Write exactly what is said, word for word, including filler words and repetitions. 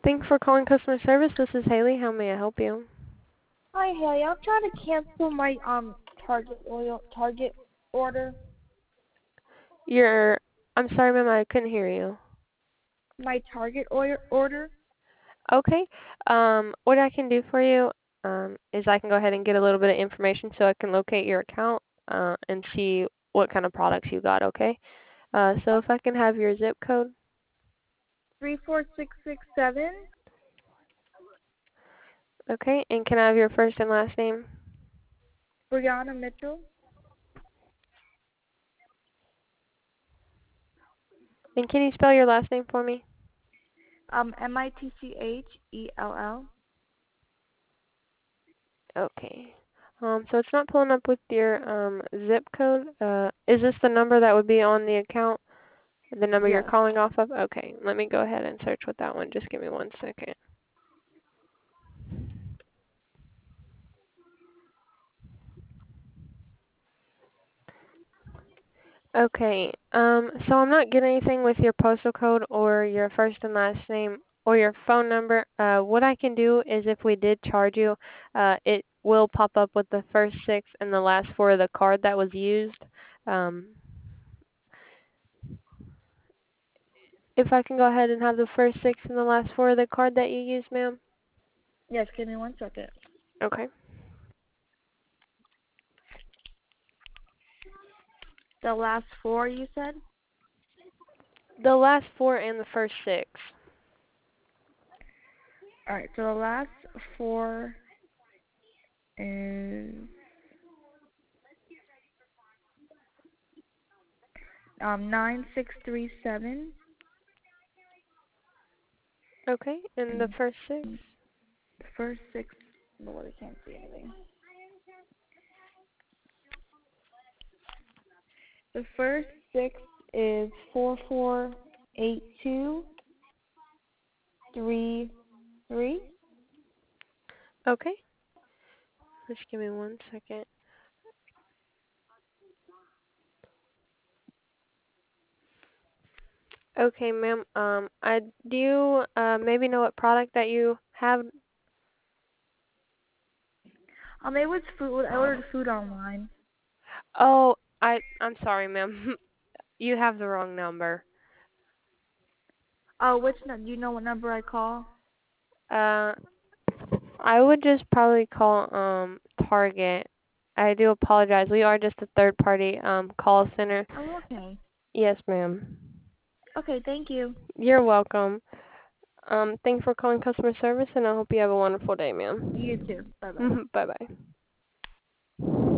Thanks for calling customer service. This is Haley. How may I help you? Hi, Haley. I'm trying to cancel my um Target oil Target order. You're, I'm sorry, ma'am, I couldn't hear you. My Target order order. Okay. Um, what I can do for you um, is I can go ahead and get a little bit of information so I can locate your account uh, and see what kind of products you got, okay? Uh, so if I can have your zip code. Three four six six seven. Okay, and can I have your first and last name? Brianna Mitchell. And can you spell your last name for me? Um, M I T C H E L L. Okay. Um, so it's not pulling up with your um, zip code. Uh, is this the number that would be on the account? The number you're Yes. calling off of? Okay, let me go ahead and search with that one. Just give me one second. Okay, um, so I'm not getting anything with your postal code or your first and last name or your phone number. Uh, what I can do is if we did charge you, uh, it will pop up with the first six and the last four of the card that was used. Um, if I can go ahead and have the first six and the last four of the card that you used, ma'am. Yes. Give me one second. Okay. The last four you said. The last four and the first six. All right. So the last four is um nine six three seven. Okay, and the And first six? the first six. Lord, I can't see anything. The first six is four four eight two three three. Okay. Just give me one second. Okay, ma'am. Um, I do you uh maybe know what product that you have? Um, it was food. I ordered food online. Oh, I I'm sorry, ma'am. You have the wrong number. Oh, which number? Do you know what number I call? Uh, I would just probably call um Target. I do apologize. We are just a third party um call center. Oh, okay. Yes, ma'am. Okay, thank you. You're welcome. Um, thanks for calling customer service, and I hope you have a wonderful day, You ma'am. too. Bye bye. Bye bye.